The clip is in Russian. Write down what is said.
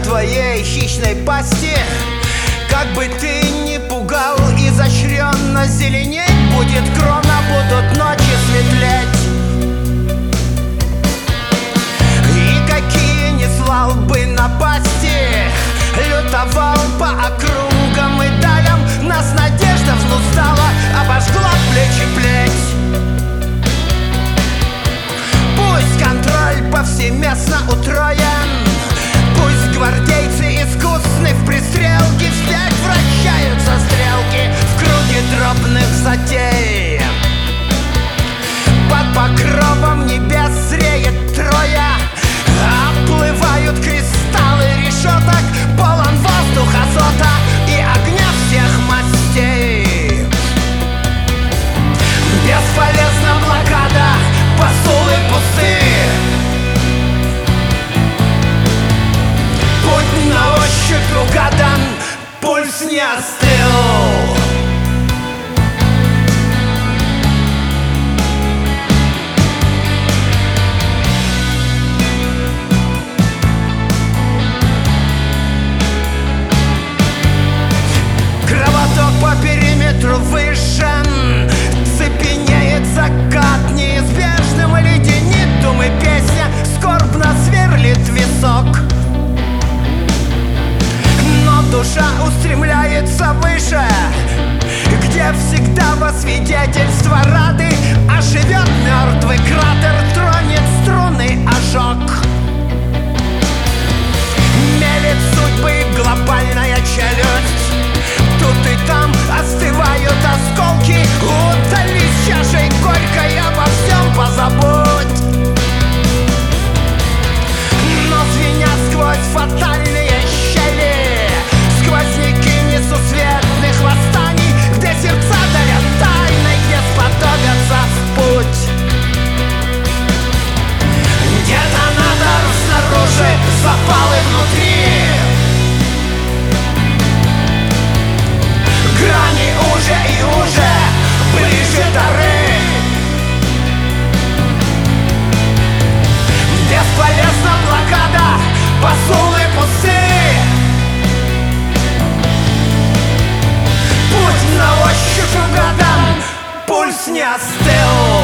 твоей хищной пасти. Как бы ты ни пугал, изощренно зеленеть будет крона, будут ночи светлеть. И какие не слал бы напасти, лютовал по округам и далям, нас надежда взнуздала, обожгла плечи плеть. Пусть контроль повсеместно утроен, пусть гвардейцы искусны в пристрелке, вспять вращаются стрелки в круге дробных затей. Под покровом небес зреет Троя, оплывают кристаллы решеток, полон воздух азота и огня всех мастей. Бесполезна блокада, посулы пусты, путь на ощупь угадан, пульс не остыл. По периметру вышен, цепенеет закат неизбежным, леденит дум и песня, скорбно сверлит висок. Но душа устремляется выше, где всегда во свидетельство рады оживет мертвый кратер, тронет струны ожог. Мелет судьбы глобальная челюсть, тут и там остывают осколки. Утолись чашей горькой, обо всем позабудь. Но звенят сквозь фатальные щели сквозняки несусветных восстаний, где сердца дарят тайны, где сподобятся в путь. Детонатор снаружи, запалы внутри, грани уже и уже, ближе дары. Бесполезна блокада, посулы пусты, путь на ощупь угадан, пульс не остыл.